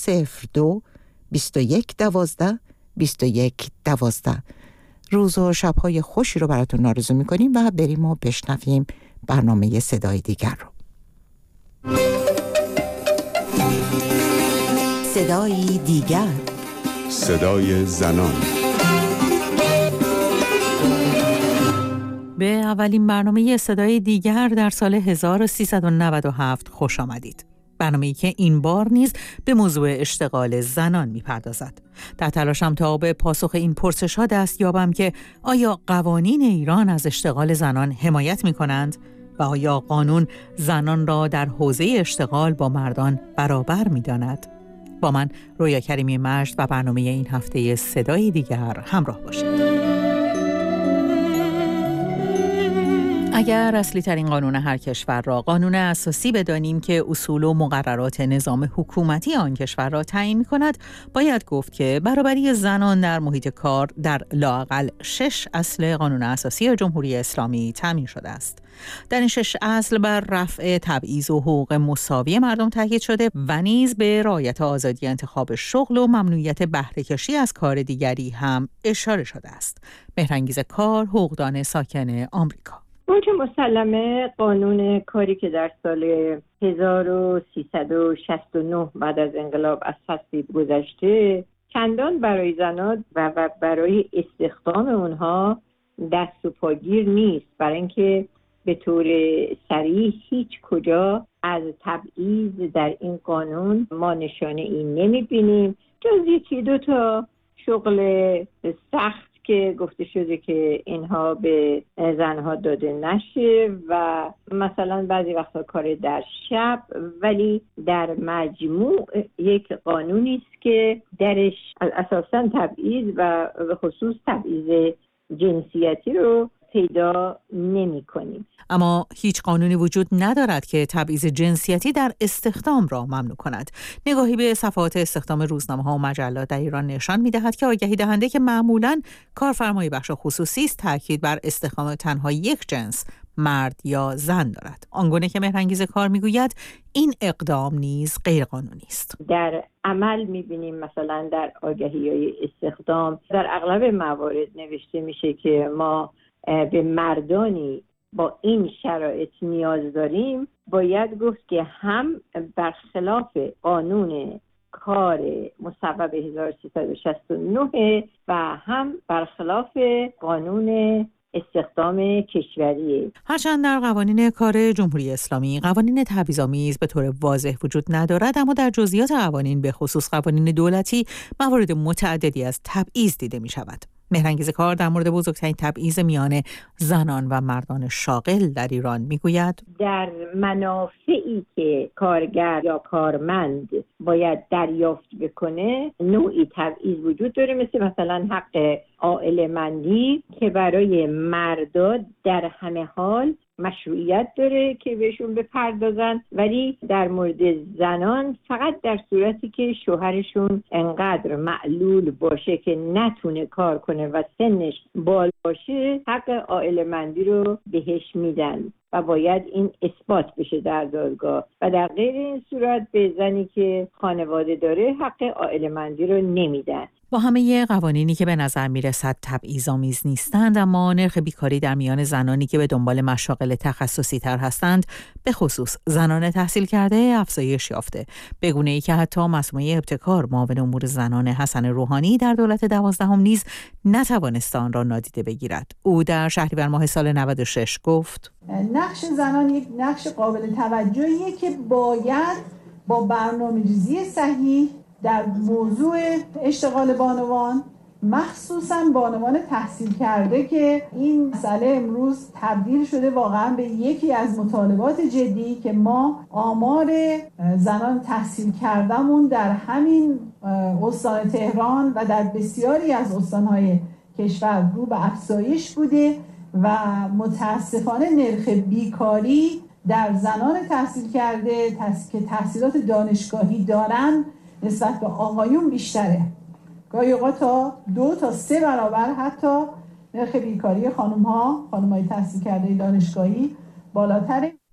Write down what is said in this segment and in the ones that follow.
02 21 12 21 12. روز و شب‌های خوشی رو براتون آرزو می‌کنیم و بریم و بشنویم برنامه صدای دیگر رو. صدای دیگر، صدای زنان. به اولین برنامه صدای دیگر در سال 1397 خوش آمدید. برنامه‌ای که این بار نیز به موضوع اشتغال زنان می‌پردازد. در تلاشم تا به پاسخ این پرسش‌ها دست یابم که آیا قوانین ایران از اشتغال زنان حمایت می‌کنند و آیا قانون زنان را در حوزه اشتغال با مردان برابر می‌داند؟ با من رویا کریمی مجد و برنامه این هفته صدای دیگر همراه باشید. اگر اصلی ترین قانون هر کشور را قانون اساسی بدانیم که اصول و مقررات نظام حکومتی آن کشور را تعیین می‌کند، باید گفت که برابری زنان در محیط کار در لااقل 6 اصل قانون اساسی جمهوری اسلامی تامین شده است. در این 6 اصل بر رفع تبعیض و حقوق مساوی مردم تاکید شده و نیز به رعایت آزادی انتخاب شغل و ممنوعیت بهره کشی از کار دیگری هم اشاره شده است. مهرانگیز کار، حقوقدان ساکن آمریکا. اونچه مسلمه قانون کاری که در سال 1369 بعد از انقلاب از تصویب گذشته چندان برای زنان و برای استخدام اونها دست و پاگیر نیست، برای اینکه به طور صریح هیچ کجا از تبعیض در این قانون ما نشانه این نمیبینیم، جز یکی دو تا شغل سخت که گفته شده که اینها به زنها داده نشه و مثلا بعضی وقتا کار در شب، ولی در مجموع یک قانونی است که درش اساساً تبعیض و به خصوص تبعیض جنسیتی رو پیدا نمی کنیم. اما هیچ قانونی وجود ندارد که تبعیض جنسیتی در استخدام را ممنوع کند. نگاهی به صفحات استخدام روزنامه‌ها و مجلات در ایران نشان می‌دهد که آگهی دهنده که معمولاً کارفرمای بخش خصوصی است تاکید بر استخدام تنها یک جنس، مرد یا زن دارد. آنگونه که مهرانگیز کار می‌گوید این اقدام نیز غیرقانونی است. در عمل می‌بینیم مثلا در آگهی‌های استخدام در اغلب موارد نوشته میشه که ما به مردانی با این شرایط نیاز داریم. باید گفت که هم برخلاف قانون کار مصوب 1369 و هم برخلاف قانون استخدام کشوری. هرچند در قوانین کار جمهوری اسلامی قوانین تبعیض‌آمیز به طور واضح وجود ندارد، اما در جزئیات قوانین به خصوص قوانین دولتی موارد متعددی از تبعیض دیده می شود. مهرانگیز کار در مورد بزرگترین تبعیض میان زنان و مردان شاغل در ایران میگوید در منافعی که کارگر یا کارمند باید دریافت بکنه نوعی تبعیض وجود داره، مثلا حق عائله‌مندی که برای مردا در همه حال مشروعیت داره که بهشون بپردازن، ولی در مورد زنان فقط در صورتی که شوهرشون انقدر معلول باشه که نتونه کار کنه و سنش بالا باشه حق عائله‌مندی رو بهش میدن و باید این اثبات بشه در دادگاه و در غیر این صورت به زنی که خانواده داره حق عائله‌مندی رو نمیدن. با همه قوانینی که به نظر میرسد تبعیض‌آمیز نیستند، اما نرخ بیکاری در میان زنانی که به دنبال مشاغل تخصصی تر هستند، به خصوص زنان تحصیل کرده، افزایش یافته، به گونه‌ای که حتی مسموعه ابتکار معاون امور زنان حسن روحانی در دولت 12 نیز نتوانست آن را نادیده بگیرد. او در شهریور ماه سال 96 گفت: نقش زنان یک نقش قابل توجهیه که باید با برنامه‌ریزی صحیح در موضوع اشتغال بانوان، مخصوصاً بانوان تحصیل کرده که این مسئله امروز تبدیل شده واقعاً به یکی از مطالبات جدی که ما آمار زنان تحصیل کرده‌مون در همین استان تهران و در بسیاری از استان‌های کشور رو به افزایش بوده و متاسفانه نرخ بیکاری در زنان تحصیل کرده که تحصیلات دانشگاهی دارن نسبت به آقایون بیشتره. گاهی اوقات تا 2 تا 3 برابر حتی نرخ بیکاری خانم‌های تحصیل کرده دانشگاهی بالاتره.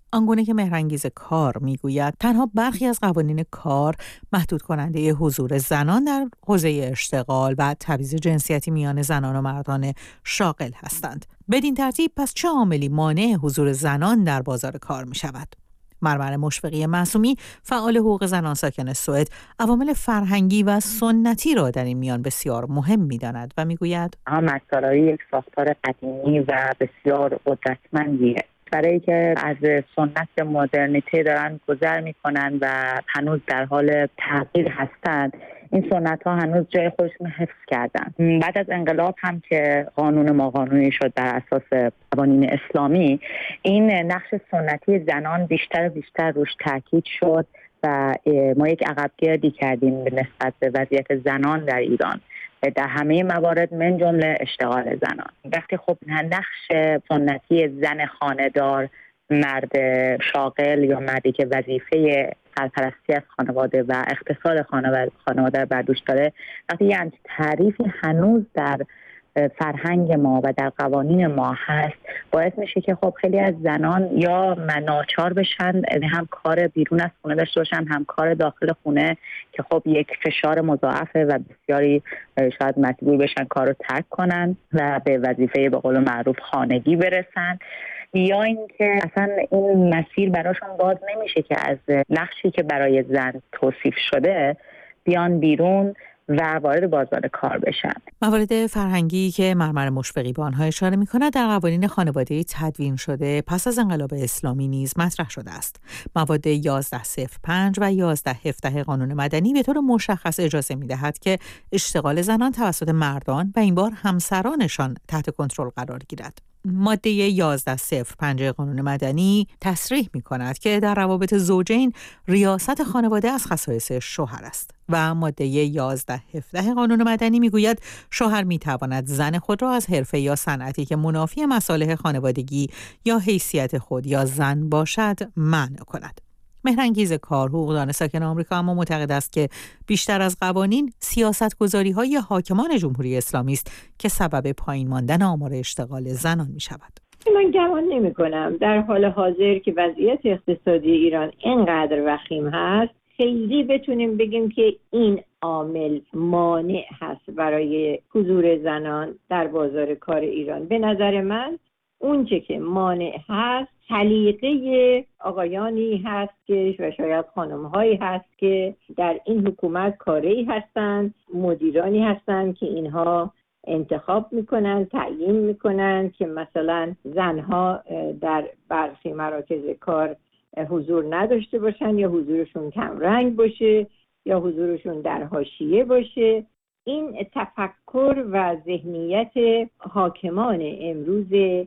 آنگونه که مهرانگیز کار میگوید تنها برخی از قوانین کار محدود کننده حضور زنان در حوزه اشتغال و تبعیض جنسیتی میان زنان و مردان شاغل هستند. بدین ترتیب پس چه عاملی مانع حضور زنان در بازار کار می شود؟ مرمر مشفقی معصومی، فعال حقوق زنان ساکن سوئد، عوامل فرهنگی و سنتی را در این میان بسیار مهم می‌داند و می‌گوید مسائل یک ساختار قدیمی و بسیار قدرتمندیه. برای که از سنت به مدرنیته دارن گذر میکنن و هنوز در حال تغییر هستند، این سنت ها هنوز جای خودشون حفظ کردن. بعد از انقلاب هم که قانون ما قانونی شد بر اساس قوانین اسلامی، این نقش سنتی زنان بیشتر و بیشتر روش تاکید شد و ما یک عقبگردی کردیم به نسبت به وضعیت زنان در ایران در همه موارد، من جمله اشتغال زنان. وقتی خب نقش سنتی زن خانه‌دار، مرد شاغل یا مردی که وظیفه سرپرستی از خانواده و اقتصاد خانواده رو بر دوش داره، وقتی یه همچین تعریفی هنوز در فرهنگ ما و در قوانین ما هست، باعث میشه که خب خیلی از زنان یا ناچار بشن هم کار بیرون از خونه داشته باشن، هم کار داخل خونه که خب یک فشار مضاعفه و بسیاری شاید مجبور بشن کار رو ترک کنن و به وظیفه به قول معروف خانگی برسن، یا اینکه اصلا این مسیر براشون باز نمیشه که از نقشی که برای زن توصیف شده بیان بیرون و وارد بازار کار بشن. موارد فرهنگی که مرمر مشفقی به آنها اشاره می‌کند در قوانین خانوادگی تدوین شده پس از انقلاب اسلامی نیز مطرح شده است. مواد 1105 و 1117 قانون مدنی به طور مشخص اجازه می‌دهد که اشتغال زنان توسط مردان و این بار همسرانشان تحت کنترل قرار گیرد. ماده 1105 قانون مدنی تصریح می‌کند که در روابط زوجین ریاست خانواده از خصایص شوهر است و ماده 1117 قانون مدنی می‌گوید شوهر می‌تواند زن خود را از حرفه یا صنعتی که منافی مصالح خانوادگی یا حیثیت خود یا زن باشد منع کند. مهرانگیز کار، حقوقدان ساکن آمریکا، اما معتقد است که بیشتر از قوانین سیاست‌گذاری‌های حاکمان جمهوری اسلامی است که سبب پایین ماندن آمار اشتغال زنان می‌شود. من گمان نمی‌کنم در حال حاضر که وضعیت اقتصادی ایران اینقدر وخیم هست خیلی بتونیم بگیم که این عامل مانع هست برای حضور زنان در بازار کار ایران. به نظر من اونچه که مانع هست سلیقه آقایانی هست که و شاید خانم‌هایی هست که در این حکومت کاری هستند، مدیرانی هستند که اینها انتخاب میکنن، تعیین میکنن که مثلا زنها در برخی مراکز کار حضور نداشته باشن یا حضورشون کم رنگ باشه یا حضورشون در حاشیه باشه. این تفکر و ذهنیت حاکمان امروز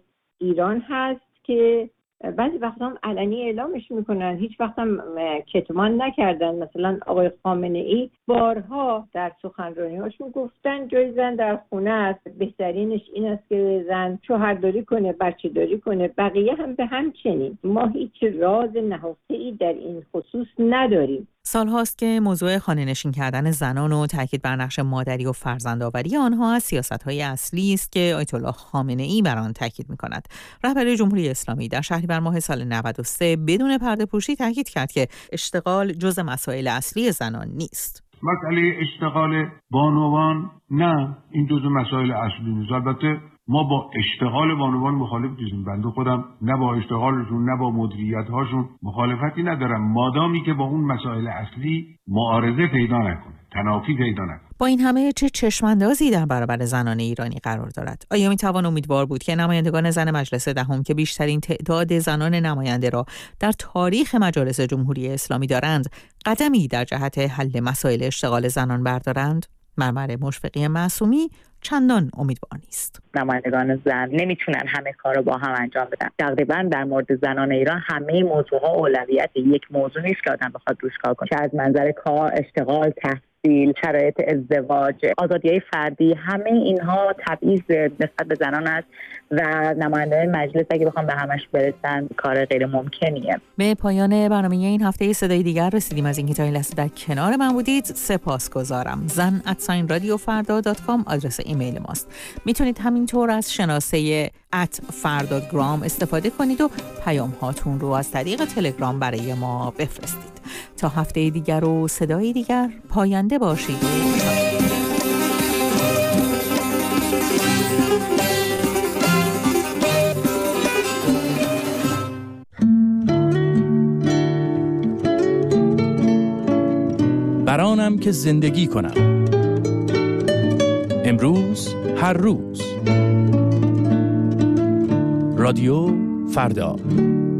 ایران هست که بعضی وقتا هم علنی اعلامش میکنن، هیچ وقت هم کتمان نکردن. مثلا آقای خامنه ای بارها در سخنرانی‌هاشون گفتن جای زن در خونه است، بهترینش این است که زن شوهرداری کنه، بچه داری کنه، بقیه هم به همچنین. ما هیچ راز نهفته‌ای در این خصوص نداریم. سال‌هاست که موضوع خانه‌نشین کردن زنان و تاکید بر نقش مادری و فرزندآوری آنها از سیاست‌های اصلی است که آیت الله خامنه‌ای بر آن تاکید می‌کند. رهبر جمهوری اسلامی در شهریور ماه سال 93 بدون پرده‌پوشی تاکید کرد که اشتغال جزء مسائل اصلی زنان نیست. مسئله اشتغال بانوان نه، این جزء مسائل اصلی نیست. البته ما با اشتغال بانوان مخالف نیستیم. بنده خودم نه با اشتغالشون نه با مدیریت‌هاشون مخالفتی ندارم، مادامی که با اون مسائل اصلی معارضه پیدا نکنه، تنافی پیدا نکنه. با این همه چه چشماندازی در برابر زنان ایرانی قرار دارد؟ آیا میتوان امیدوار بود که نمایندگان زن مجلس دهم که بیشترین تعداد زنان نماینده را در تاریخ مجالس جمهوری اسلامی دارند، قدمی در جهت حل مسائل اشتغال زنان بردارند؟ مرمر مشفقی معصومی چندان امیدوار نیست. نمایندگان زن نمیتونن همه کار رو با هم انجام بدن. تقریبا در مورد زنان ایران همه موضوعها اولویت یک موضوع نیست که آدم بخواد روش کار کنه، چه از منظر کار، اشتغال، تحصیل، شرایط ازدواج، آزادی‌های فردی، همه اینها تبعیض نسبت به زنان است و نمایندگان مجلس اگه بخوام به همش برسن کار غیر ممکنیه. به پایان برنامه این هفته صدای دیگر رسیدیم. از اینکه تا این لحظه در کنار من بودید سپاسگزارم. zan@radiofarda.com آدرس ایمیل ماست. میتونید همینطور از شناسه @فردا_گرام استفاده کنید و پیام هاتون رو از طریق تلگرام برای ما بفرستید. تا هفته دیگر و صدای دیگر، پاینده باشید. برانم که زندگی کنم، امروز هر روز. رادیو فردا.